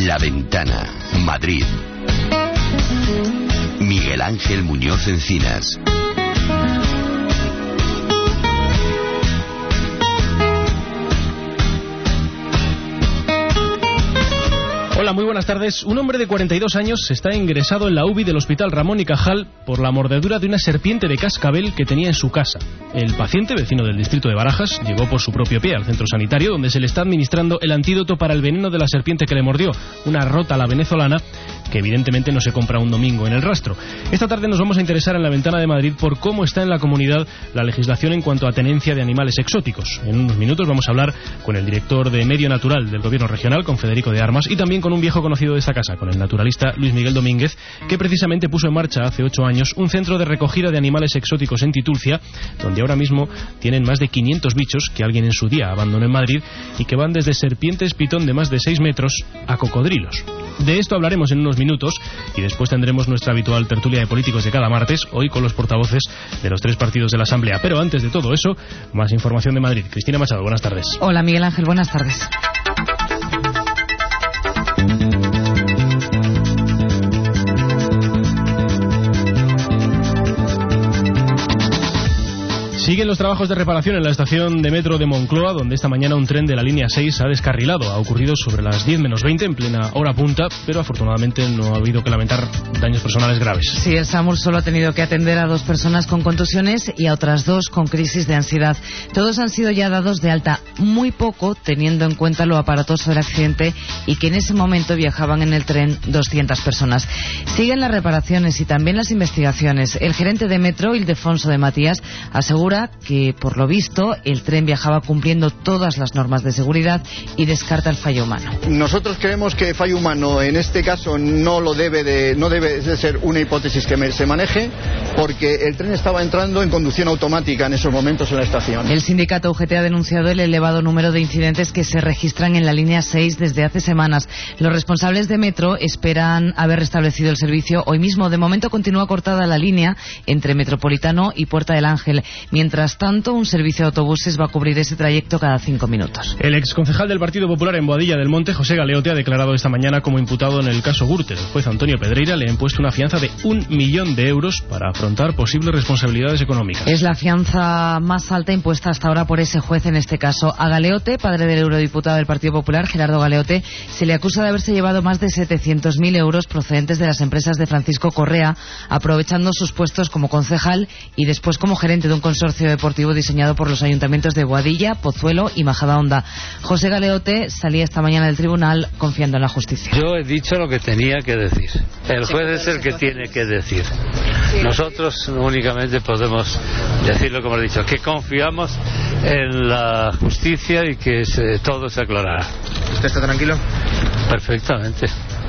La Ventana, Madrid. Miguel Ángel Muñoz Encinas. Hola, muy buenas tardes. Un hombre de 42 años está ingresado en la UBI del Hospital Ramón y Cajal por la mordedura de una serpiente de cascabel que tenía en su casa. El paciente, vecino del distrito de Barajas, llegó por su propio pie al centro sanitario, donde se le está administrando el antídoto para el veneno de la serpiente que le mordió, una rota a la venezolana, que evidentemente no se compra un domingo en el rastro. Esta tarde nos vamos a interesar en la Ventana de Madrid por cómo está en la comunidad la legislación en cuanto a tenencia de animales exóticos. En unos minutos vamos a hablar con el director de Medio Natural del Gobierno Regional, con Federico de Armas, y también con un viejo conocido de esta casa, con el naturalista Luis Miguel Domínguez, que precisamente puso en marcha hace 8 años un centro de recogida de animales exóticos en Titulcia, donde ahora mismo tienen más de 500 bichos que alguien en su día abandonó en Madrid y que van desde serpientes pitón de más de 6 metros a cocodrilos. De esto hablaremos en unos minutos y después tendremos nuestra habitual tertulia de políticos de cada martes, hoy con los portavoces de los 3 partidos de la Asamblea. Pero antes de todo eso, más información de Madrid. Cristina Machado, buenas tardes. Hola Miguel Ángel, buenas tardes. Siguen los trabajos de reparación en la estación de metro de Moncloa, donde esta mañana un tren de la línea 6 ha descarrilado. Ha ocurrido sobre las 10 menos 20, en plena hora punta, pero afortunadamente no ha habido que lamentar daños personales graves. Sí, el SAMUR solo ha tenido que atender a 2 personas con contusiones y a otras 2 con crisis de ansiedad. Todos han sido ya dados de alta, muy poco teniendo en cuenta lo aparatoso del accidente y que en ese momento viajaban en el tren 200 personas. Siguen las reparaciones y también las investigaciones. El gerente de Metro, Ildefonso de Matías, asegura que, por lo visto, el tren viajaba cumpliendo todas las normas de seguridad y descarta el fallo humano. Nosotros creemos que fallo humano en este caso no debe de ser una hipótesis que se maneje, porque el tren estaba entrando en conducción automática en esos momentos en la estación. El sindicato UGT ha denunciado el elevado número de incidentes que se registran en la línea 6 desde hace semanas. Los responsables de Metro esperan haber restablecido el servicio hoy mismo. De momento continúa cortada la línea entre Metropolitano y Puerta del Ángel. Mientras tanto, un servicio de autobuses va a cubrir ese trayecto cada 5 minutos. El exconcejal del Partido Popular en Boadilla del Monte, José Galeote, ha declarado esta mañana como imputado en el caso Gürtel. El juez Antonio Pedreira le ha impuesto una fianza de 1 millón de euros para afrontar posibles responsabilidades económicas. Es la fianza más alta impuesta hasta ahora por ese juez en este caso. A Galeote, padre del eurodiputado del Partido Popular, Gerardo Galeote, se le acusa de haberse llevado más de 700.000 euros procedentes de las empresas de Francisco Correa, aprovechando sus puestos como concejal y después como gerente de un consorcio deportivo diseñado por los ayuntamientos de Boadilla, Pozuelo y Majadahonda. José Galeote salía esta mañana del tribunal confiando en la justicia. Yo he dicho lo que tenía que decir. El juez es el que tiene que decir. Nosotros únicamente podemos decir lo que hemos dicho, que confiamos en la justicia y que todo se aclarará. ¿Usted está tranquilo? Perfectamente.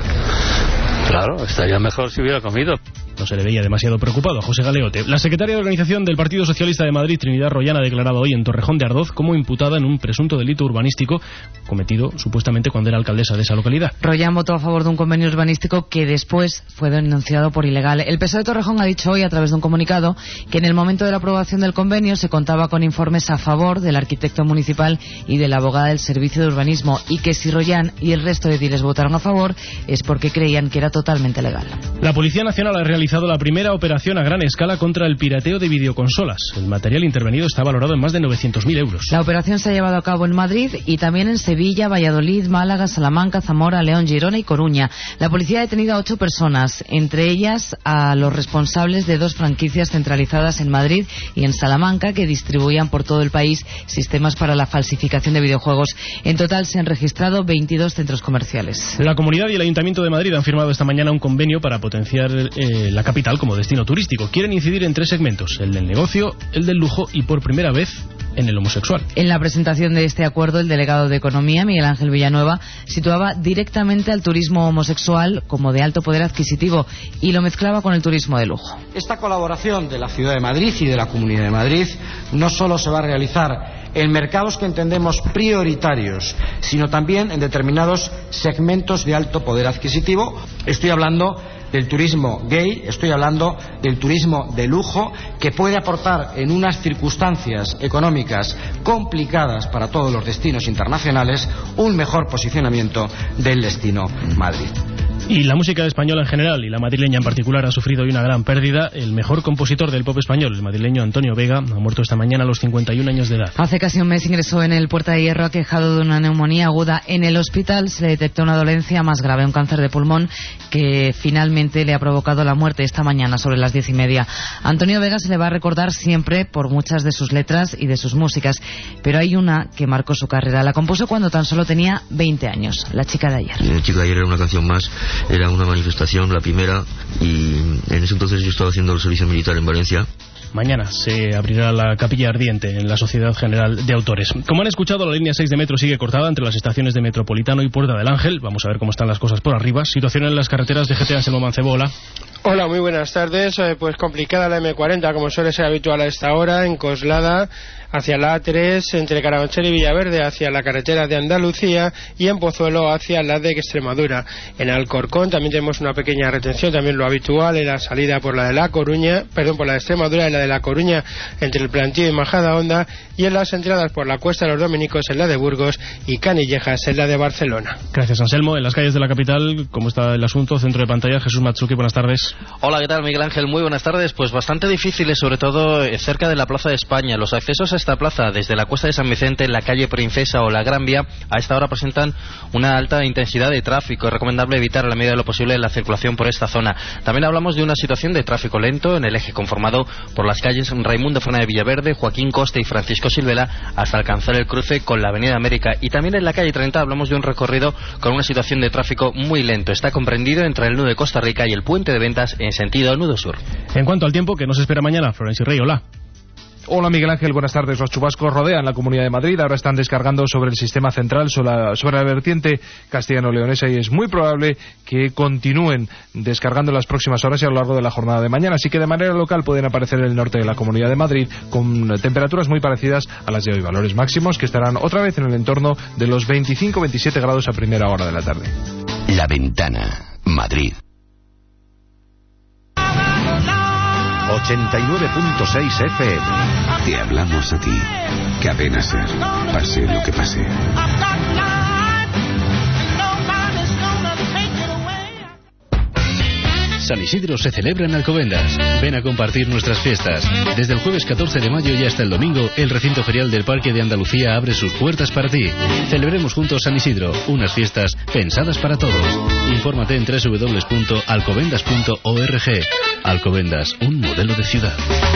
Claro, estaría mejor si hubiera comido. No se le veía demasiado preocupado a José Galeote. La secretaria de Organización del Partido Socialista de Madrid, Trinidad Royan, ha declarado hoy en Torrejón de Ardoz como imputada en un presunto delito urbanístico cometido supuestamente cuando era alcaldesa de esa localidad. Royan votó a favor de un convenio urbanístico que después fue denunciado por ilegal. El PSOE de Torrejón ha dicho hoy, a través de un comunicado, que en el momento de la aprobación del convenio se contaba con informes a favor del arquitecto municipal y de la abogada del Servicio de Urbanismo, y que si Royan y el resto de ediles votaron a favor es porque creían que era totalmente legal. La Policía Nacional ha realizado la primera operación a gran escala contra el pirateo de videoconsolas. El material intervenido está valorado en más de 900.000 euros. La operación se ha llevado a cabo en Madrid y también en Sevilla, Valladolid, Málaga, Salamanca, Zamora, León, Girona y Coruña. La policía ha detenido a 8 personas, entre ellas a los responsables de 2 franquicias centralizadas en Madrid y en Salamanca que distribuían por todo el país sistemas para la falsificación de videojuegos. En total se han registrado 22 centros comerciales. La Comunidad y el Ayuntamiento de Madrid han firmado esta mañana un convenio para potenciar la capital como destino turístico. Quieren incidir en 3 segmentos: el del negocio, el del lujo y, por primera vez, en el homosexual. En la presentación de este acuerdo, el delegado de Economía, Miguel Ángel Villanueva, situaba directamente al turismo homosexual como de alto poder adquisitivo y lo mezclaba con el turismo de lujo. Esta colaboración de la Ciudad de Madrid y de la Comunidad de Madrid no solo se va a realizar en mercados que entendemos prioritarios, sino también en determinados segmentos de alto poder adquisitivo. Estoy hablando del turismo gay, estoy hablando del turismo de lujo, que puede aportar en unas circunstancias económicas complicadas para todos los destinos internacionales un mejor posicionamiento del destino Madrid. Y la música española en general, y la madrileña en particular, ha sufrido hoy una gran pérdida. El mejor compositor del pop español, el madrileño Antonio Vega, ha muerto esta mañana a los 51 años de edad. Hace casi un mes ingresó en el Puerta de Hierro aquejado de una neumonía aguda. En el hospital se le detectó una dolencia más grave, un cáncer de pulmón, que finalmente le ha provocado la muerte esta mañana sobre las 10:30. Antonio Vega se le va a recordar siempre por muchas de sus letras y de sus músicas, pero hay una que marcó su carrera. La compuso cuando tan solo tenía 20 años, La chica de ayer. La chica de ayer era una canción más, era una manifestación, la primera, y en ese entonces yo estaba haciendo el servicio militar en Valencia. Mañana se abrirá la capilla ardiente en la Sociedad General de Autores. Como han escuchado, la línea 6 de metro sigue cortada entre las estaciones de Metropolitano y Puerta del Ángel. Vamos a ver cómo están las cosas por arriba. Situación en las carreteras de GT. Anselmo Mancebo, hola. Hola, muy buenas tardes. Pues complicada la M40, como suele ser habitual a esta hora, en Coslada hacia la A3, entre Carabanchel y Villaverde hacia la carretera de Andalucía, y en Pozuelo hacia la de Extremadura. En Alcorcón también tenemos una pequeña retención, también lo habitual, en la salida por la de La Coruña, por la de Extremadura, en la de La Coruña entre el Plantío y Majadahonda, y en las entradas por la Cuesta de los Dominicos en la de Burgos y Canillejas en la de Barcelona. Gracias, Anselmo. En las calles de la capital, ¿cómo está el asunto? Centro de pantalla, Jesús Matsuki, buenas tardes. Hola, ¿qué tal, Miguel Ángel? Muy buenas tardes. Pues bastante difíciles, sobre todo cerca de la Plaza de España. Los accesos a esta plaza desde la Cuesta de San Vicente, la calle Princesa o la Gran Vía, a esta hora presentan una alta intensidad de tráfico. Es recomendable evitar a la medida de lo posible la circulación por esta zona. También hablamos de una situación de tráfico lento en el eje conformado por las calles Raimundo Fernández de Villaverde, Joaquín Costa y Francisco Silvela hasta alcanzar el cruce con la Avenida América. Y también en la calle 30 hablamos de un recorrido con una situación de tráfico muy lento. Está comprendido entre el nudo de Costa Rica y el puente de Ventas en sentido nudo sur. En cuanto al tiempo, que nos espera mañana, Florencio Rey, hola. Hola, Miguel Ángel, buenas tardes. Los chubascos rodean la Comunidad de Madrid, ahora están descargando sobre el sistema central, sobre la vertiente castellano-leonesa, y es muy probable que continúen descargando en las próximas horas y a lo largo de la jornada de mañana. Así que de manera local pueden aparecer en el norte de la Comunidad de Madrid con temperaturas muy parecidas a las de hoy, valores máximos que estarán otra vez en el entorno de los 25-27 grados a primera hora de la tarde. La Ventana, Madrid. 89.6 FM. Te hablamos a ti. Cadena Ser. Pase lo que pase. San Isidro se celebra en Alcobendas. Ven a compartir nuestras fiestas. Desde el jueves 14 de mayo y hasta el domingo, el recinto ferial del Parque de Andalucía abre sus puertas para ti. Celebremos juntos San Isidro, unas fiestas pensadas para todos. Infórmate en www.alcobendas.org. Alcobendas, un modelo de ciudad.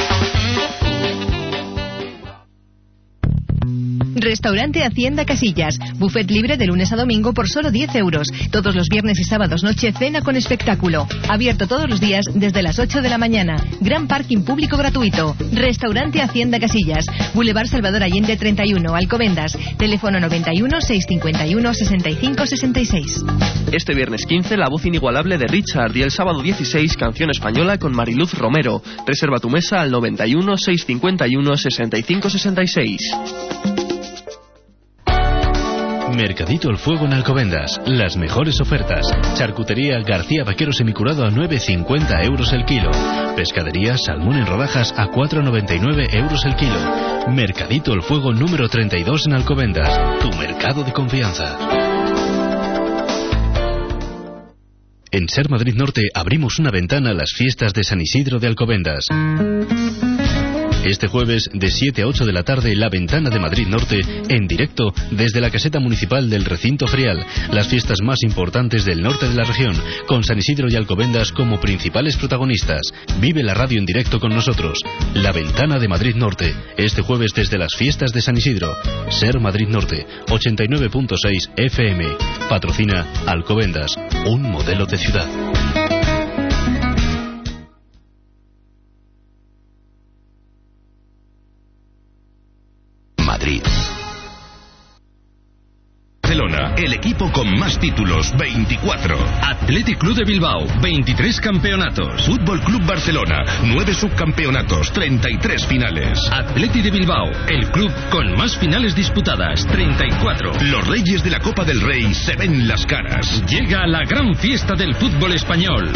Restaurante Hacienda Casillas. Buffet libre de lunes a domingo por solo 10 euros. Todos los viernes y sábados noche cena con espectáculo. Abierto todos los días desde las 8 de la mañana. Gran parking público gratuito. Restaurante Hacienda Casillas. Boulevard Salvador Allende 31, Alcobendas. Teléfono 91 651 65 66. Este viernes 15 la voz inigualable de Richard y el sábado 16 canción española con Mariluz Romero. Reserva tu mesa al 91 651 65 66. Mercadito El Fuego en Alcobendas. Las mejores ofertas. Charcutería García Vaquero semicurado a 9,50 euros el kilo. Pescadería salmón en rodajas a 4,99 euros el kilo. Mercadito El Fuego número 32 en Alcobendas. Tu mercado de confianza. En Ser Madrid Norte abrimos una ventana a las fiestas de San Isidro de Alcobendas. Este jueves, de 7 a 8 de la tarde, La Ventana de Madrid Norte, en directo desde la caseta municipal del recinto ferial. Las fiestas más importantes del norte de la región, con San Isidro y Alcobendas como principales protagonistas. Vive la radio en directo con nosotros. La Ventana de Madrid Norte, este jueves desde las fiestas de San Isidro. Ser Madrid Norte, 89.6 FM. Patrocina Alcobendas, un modelo de ciudad. Madrid. Barcelona, el equipo con más títulos, 24. Athletic Club de Bilbao, 23 campeonatos. Fútbol Club Barcelona, 9 subcampeonatos, 33 finales. Athletic de Bilbao, el club con más finales disputadas, 34. Los reyes de la Copa del Rey se ven las caras. Llega la gran fiesta del fútbol español.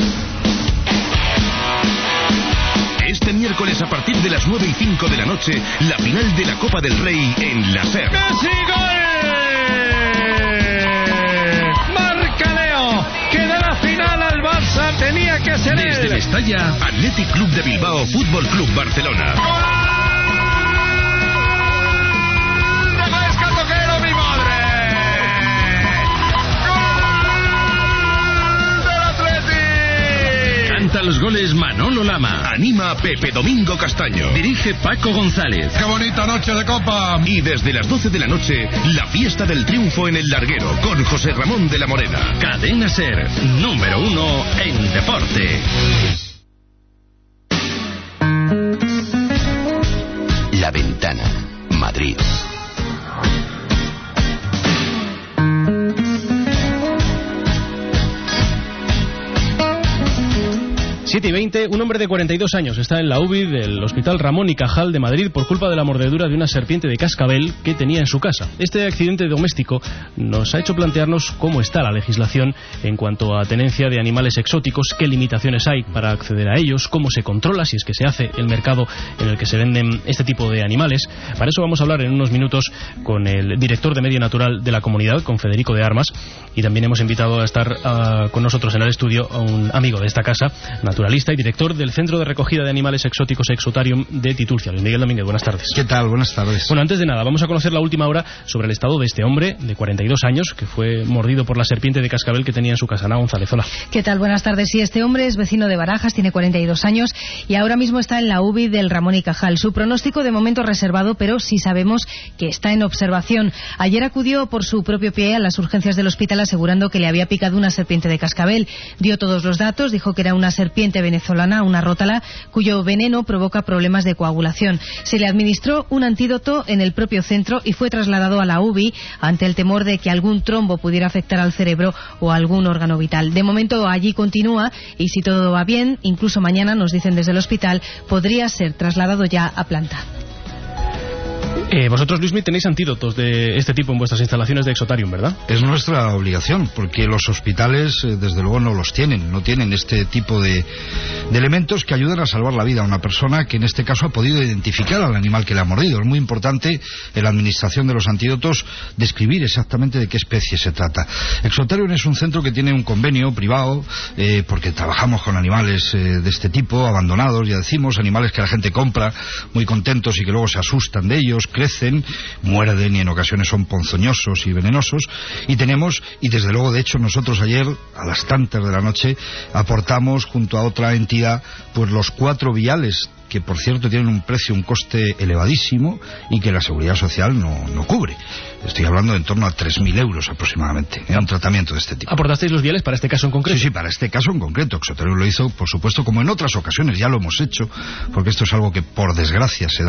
Este miércoles a partir de las 9:05 de la noche, la final de la Copa del Rey en la SER. ¡Messi, gol! ¡Marca Leo! ¡Que de la final al Barça tenía que ser él! Desde Mestalla, Athletic Club de Bilbao, Fútbol Club Barcelona. ¡Refresca Toquero, mi madre! Canta los goles Manolo Lama. Anima Pepe Domingo Castaño. Dirige Paco González. ¡Qué bonita noche de Copa! Y desde las 12 de la noche, la fiesta del triunfo en el Larguero con José Ramón de la Morena. Cadena SER, número 1 en deporte. La Ventana, Madrid. 7:20, un hombre de 42 años está en la UBI del Hospital Ramón y Cajal de Madrid por culpa de la mordedura de una serpiente de cascabel que tenía en su casa. Este accidente doméstico nos ha hecho plantearnos cómo está la legislación en cuanto a tenencia de animales exóticos, qué limitaciones hay para acceder a ellos, cómo se controla, si es que se hace, el mercado en el que se venden este tipo de animales. Para eso vamos a hablar en unos minutos con el director de Medio Natural de la comunidad, con Federico de Armas, y también hemos invitado a estar con nosotros en el estudio a un amigo de esta casa, naturalista y director del Centro de Recogida de Animales Exóticos Exotarium de Titulcia. Luis Miguel Domínguez, buenas tardes. ¿Qué tal? Buenas tardes. Bueno, antes de nada, vamos a conocer la última hora sobre el estado de este hombre de 42 años que fue mordido por la serpiente de cascabel que tenía en su casa. Ana González, hola. ¿Qué tal? Buenas tardes. Sí, este hombre es vecino de Barajas, tiene 42 años y ahora mismo está en la UBI del Ramón y Cajal. Su pronóstico de momento reservado, pero sí sabemos que está en observación. Ayer acudió por su propio pie a las urgencias del hospital asegurando que le había picado una serpiente de cascabel. Dio todos los datos, dijo que era una serpiente venezolana, una rótala, cuyo veneno provoca problemas de coagulación. Se le administró un antídoto en el propio centro y fue trasladado a la UBI ante el temor de que algún trombo pudiera afectar al cerebro o algún órgano vital. De momento allí continúa y si todo va bien, incluso mañana, nos dicen desde el hospital, podría ser trasladado ya a planta. Vosotros, Luismi, tenéis antídotos de este tipo en vuestras instalaciones de Exotarium, ¿verdad? Es nuestra obligación, porque los hospitales, desde luego, no los tienen. No tienen este tipo de elementos que ayudan a salvar la vida a una persona que, en este caso, ha podido identificar al animal que le ha mordido. Es muy importante, en la administración de los antídotos, describir exactamente de qué especie se trata. Exotarium es un centro que tiene un convenio privado, porque trabajamos con animales de este tipo, abandonados, ya decimos, animales que la gente compra, muy contentos y que luego se asustan de ellos, crecen, muerden y en ocasiones son ponzoñosos y venenosos, y tenemos, y desde luego de hecho nosotros ayer a las tantas de la noche aportamos junto a otra entidad pues los 4 viales que por cierto tienen un precio, un coste elevadísimo y que la Seguridad Social no cubre. Estoy hablando de en torno a 3.000 euros aproximadamente en un tratamiento de este tipo. ¿Aportasteis los viales para este caso en concreto? Sí, para este caso en concreto. Exotarium lo hizo, por supuesto, como en otras ocasiones, ya lo hemos hecho, porque esto es algo que por desgracia se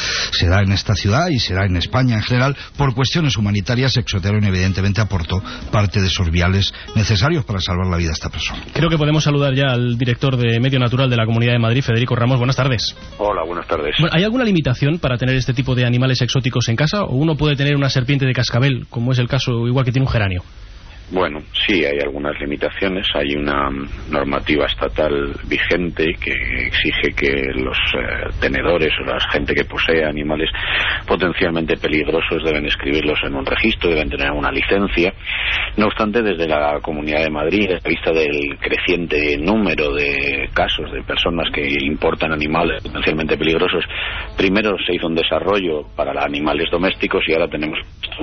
da en esta ciudad y se da en España en general. Por cuestiones humanitarias, Exotarium evidentemente aportó parte de esos viales necesarios para salvar la vida a esta persona. Creo que podemos saludar ya al director de Medio Natural de la Comunidad de Madrid, Federico Ramos. Buenas tardes. Hola, buenas tardes. Bueno, ¿hay alguna limitación para tener este tipo de animales exóticos en casa? ¿O uno puede tener una serpiente de cascabel, como es el caso, igual que tiene un geranio? Bueno, sí, hay algunas limitaciones. Hay una normativa estatal vigente que exige que los tenedores o la gente que posee animales potencialmente peligrosos deben inscribirlos en un registro, deben tener una licencia. No obstante, desde la Comunidad de Madrid, a vista del creciente número de casos de personas que importan animales potencialmente peligrosos, primero se hizo un desarrollo para animales domésticos y ahora tenemos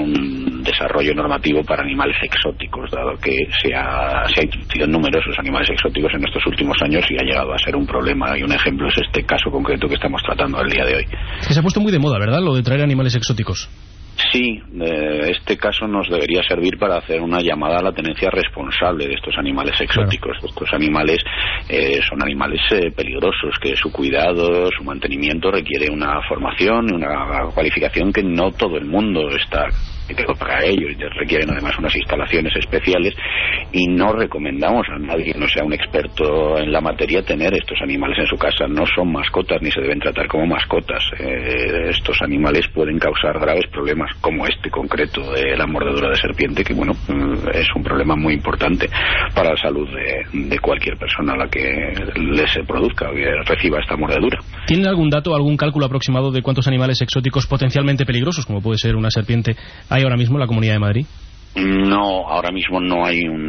un desarrollo normativo para animales exóticos, dado que se ha introducido en numerosos animales exóticos en estos últimos años y ha llegado a ser un problema, y un ejemplo es este caso concreto que estamos tratando el día de hoy. Es que se ha puesto muy de moda, ¿verdad?, lo de traer animales exóticos. Sí, este caso nos debería servir para hacer una llamada a la tenencia responsable de estos animales exóticos. Claro. Estos animales son animales peligrosos, que su cuidado, su mantenimiento requiere una formación y una cualificación que no todo el mundo está para ello, y requieren además unas instalaciones especiales, y no recomendamos a nadie que no sea un experto en la materia tener estos animales en su casa. No son mascotas ni se deben tratar como mascotas. Estos animales pueden causar graves problemas, como este concreto de la mordedura de serpiente, que bueno, es un problema muy importante para la salud de cualquier persona a la que les se produzca o que reciba esta mordedura. ¿Tienen algún dato, algún cálculo aproximado de cuántos animales exóticos potencialmente peligrosos, como puede ser una serpiente, hay ahora mismo en la Comunidad de Madrid? No, ahora mismo no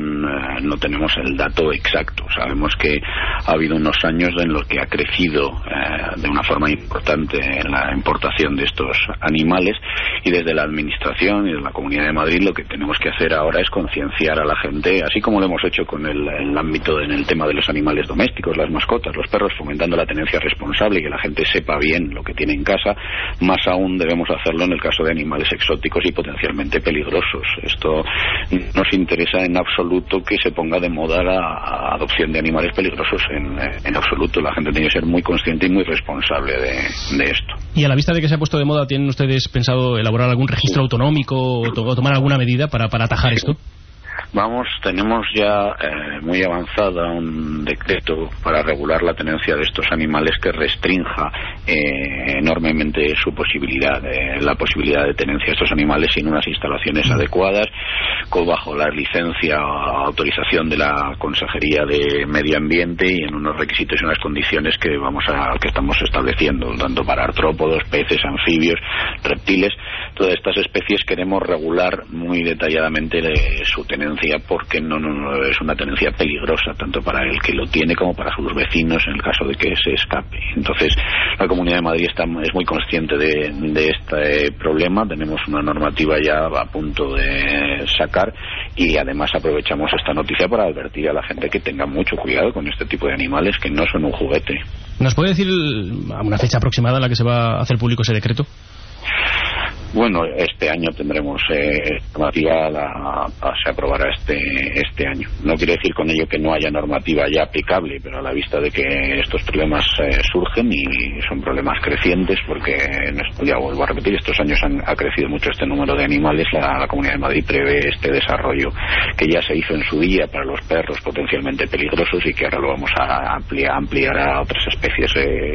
tenemos el dato exacto. Sabemos que ha habido unos años en los que ha crecido de una forma importante la importación de estos animales, y desde la Administración y desde la Comunidad de Madrid lo que tenemos que hacer ahora es concienciar a la gente, así como lo hemos hecho con el ámbito en el tema de los animales domésticos, las mascotas, los perros, fomentando la tenencia responsable y que la gente sepa bien lo que tiene en casa. Más aún debemos hacerlo en el caso de animales exóticos y potencialmente peligrosos. Esto nos interesa en absoluto que se ponga de moda la adopción de animales peligrosos, en absoluto. La gente tiene que ser muy consciente y muy responsable de esto. Y a la vista de que se ha puesto de moda, ¿tienen ustedes pensado elaborar algún registro autonómico o tomar alguna medida para atajar esto? Tenemos ya muy avanzada un decreto para regular la tenencia de estos animales que restrinja enormemente su posibilidad, la posibilidad de tenencia de estos animales sin unas instalaciones adecuadas, bajo la licencia o autorización de la Consejería de Medio Ambiente y en unos requisitos y unas condiciones que estamos estableciendo, tanto para artrópodos, peces, anfibios, reptiles. Todas estas especies queremos regular muy detalladamente su tenencia, porque no es una tenencia peligrosa tanto para el que lo tiene como para sus vecinos en el caso de que se escape. Entonces la Comunidad de Madrid es muy consciente de este problema. Tenemos una normativa ya a punto de sacar, y además aprovechamos esta noticia para advertir a la gente que tenga mucho cuidado con este tipo de animales, que no son un juguete. ¿Nos puede decir una fecha aproximada en la que se va a hacer público ese decreto? Bueno, este año tendremos normativa, se aprobará este año. No quiere decir con ello que no haya normativa ya aplicable, pero a la vista de que estos problemas surgen y son problemas crecientes, porque ya vuelvo a repetir, estos años ha crecido mucho este número de animales, la Comunidad de Madrid prevé este desarrollo que ya se hizo en su día para los perros potencialmente peligrosos y que ahora lo vamos a ampliar a otras especies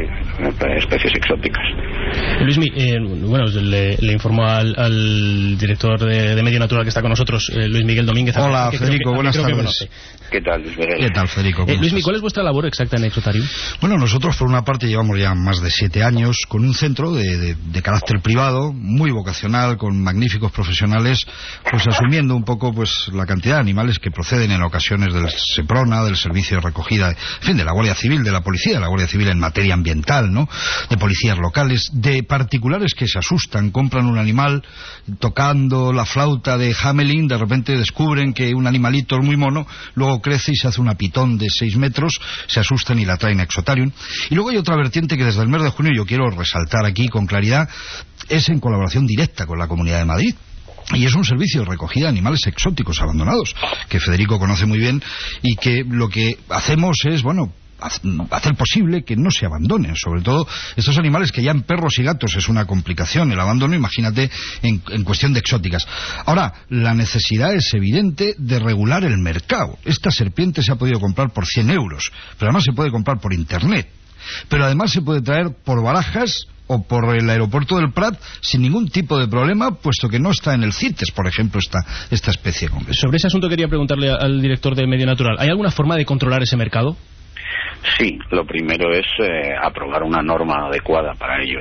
exóticas. Luismi, bueno, le informo al director de Medio Natural que está con nosotros, Luis Miguel Domínguez. Hola, Federico, buenas tardes. ¿Qué tal, Luis Miguel? ¿Qué tal, Federico? Luismi, ¿cuál es vuestra labor exacta en Exotarium? Bueno, nosotros por una parte llevamos ya más de 7 años con un centro de carácter privado, muy vocacional, con magníficos profesionales, pues asumiendo un poco pues la cantidad de animales que proceden en ocasiones del SEPRONA, del Servicio de Recogida, en fin, de la Guardia Civil, de la Policía, la Guardia Civil en materia ambiental, ¿no? De policías locales, de particulares que se asustan, compran un animal, tocando la flauta de Hamelin, de repente descubren que un animalito es muy mono, luego crece y se hace una pitón de 6 metros, se asustan y la traen a Exotarium. Y luego hay otra vertiente que desde el mes de junio yo quiero resaltar aquí con claridad, es en colaboración directa con la Comunidad de Madrid. Y es un servicio de recogida de animales exóticos abandonados, que Federico conoce muy bien, y que lo que hacemos es, bueno, hacer posible que no se abandonen, sobre todo estos animales que ya en perros y gatos es una complicación el abandono, imagínate en cuestión de exóticas. Ahora, la necesidad es evidente de regular el mercado. Esta serpiente se ha podido comprar por 100 euros, pero además se puede comprar por internet, pero además se puede traer por Barajas o por el aeropuerto del Prat sin ningún tipo de problema, puesto que no está en el CITES, por ejemplo, esta especie concreta. Sobre ese asunto quería preguntarle al director de Medio Natural, ¿hay alguna forma de controlar ese mercado? Sí, lo primero es aprobar una norma adecuada para ellos.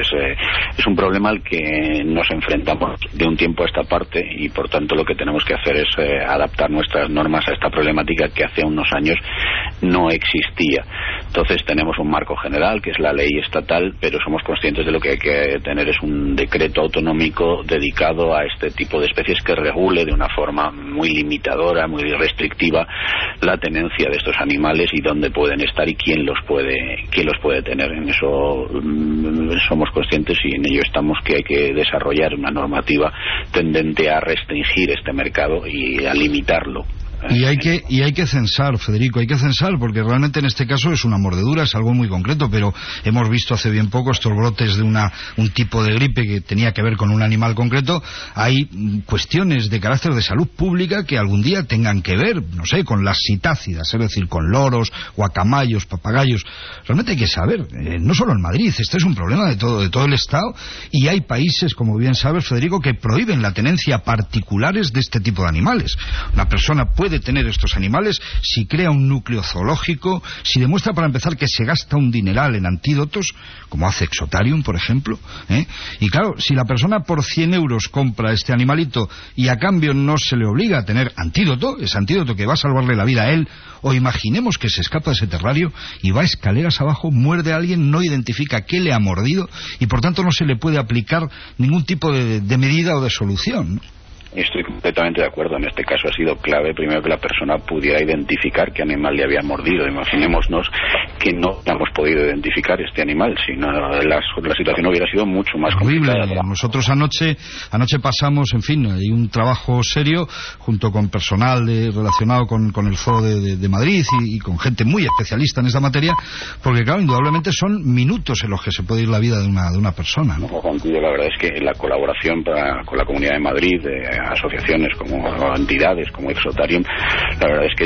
Es un problema al que nos enfrentamos de un tiempo a esta parte y por tanto lo que tenemos que hacer es adaptar nuestras normas a esta problemática que hace unos años no existía. Entonces tenemos un marco general que es la ley estatal, pero somos conscientes de lo que hay que tener es un decreto autonómico dedicado a este tipo de especies que regule de una forma muy limitadora, muy restrictiva la tenencia de estos animales y dónde pueden estar y quién los puede tener. En eso somos conscientes y en ello estamos, que hay que desarrollar una normativa tendente a restringir este mercado y a limitarlo. Y hay que censar, Federico, hay que censar, porque realmente en este caso es una mordedura, es algo muy concreto, pero hemos visto hace bien poco estos brotes de un tipo de gripe que tenía que ver con un animal concreto. Hay cuestiones de carácter de salud pública que algún día tengan que ver, no sé, con las citácidas, es decir, con loros, guacamayos, papagayos. Realmente hay que saber, no solo en Madrid, este es un problema de todo el Estado, y hay países, como bien sabes, Federico, que prohíben la tenencia a particulares de este tipo de animales. Una persona puede tener estos animales si crea un núcleo zoológico, si demuestra, para empezar, que se gasta un dineral en antídotos, como hace Exotarium, por ejemplo, y claro, si la persona por 100 euros compra este animalito y a cambio no se le obliga a tener antídoto, ese antídoto que va a salvarle la vida a él, o imaginemos que se escapa de ese terrario y va escaleras abajo, muerde a alguien, no identifica qué le ha mordido y por tanto no se le puede aplicar ningún tipo de medida o de solución, ¿no? Estoy completamente de acuerdo. En este caso ha sido clave, primero, que la persona pudiera identificar qué animal le había mordido. Imaginémonos que no hemos podido identificar este animal, si no, la situación hubiera sido mucho más complicada. Nosotros anoche pasamos, en fin, hay un trabajo serio junto con personal relacionado con el Zoo de Madrid y con gente muy especialista en esta materia, porque claro, indudablemente son minutos en los que se puede ir la vida de una persona, ¿no? Contigo, la verdad es que la colaboración con la Comunidad de Madrid, asociaciones como entidades como Exotarium, la verdad es que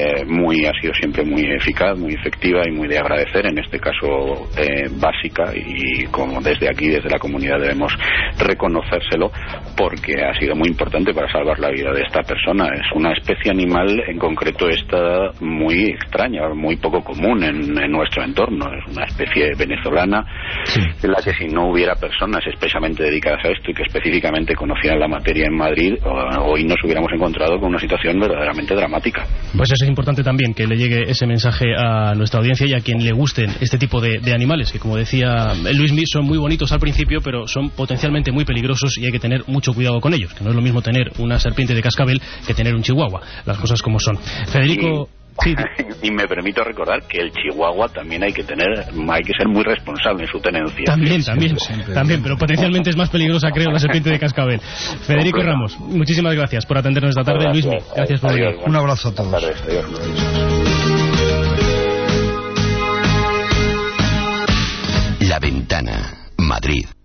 ha sido siempre muy eficaz, muy efectiva y muy de agradecer, en este caso básica, y como desde aquí, desde la comunidad, debemos reconocérselo, porque ha sido muy importante para salvar la vida de esta persona. Es una especie animal, en concreto esta, muy extraña, muy poco común en nuestro entorno. Es una especie venezolana, en la que si no hubiera personas especialmente dedicadas a esto y que específicamente conocieran la materia en Madrid, hoy nos hubiéramos encontrado con una situación verdaderamente dramática. Pues eso es importante también, que le llegue ese mensaje a nuestra audiencia y a quien le gusten este tipo de animales, que como decía Luismi, son muy bonitos al principio, pero son potencialmente muy peligrosos y hay que tener mucho cuidado con ellos, que no es lo mismo tener una serpiente de cascabel que tener un chihuahua, las cosas como son. Federico... Sí. Y me permito recordar que el chihuahua también hay que ser muy responsable en su tenencia. También, pero potencialmente es más peligrosa, creo, la serpiente de cascabel. Federico Ramos, muchísimas gracias por atendernos esta tarde. Luismi, gracias por venir. Un abrazo a todos. La Ventana, Madrid.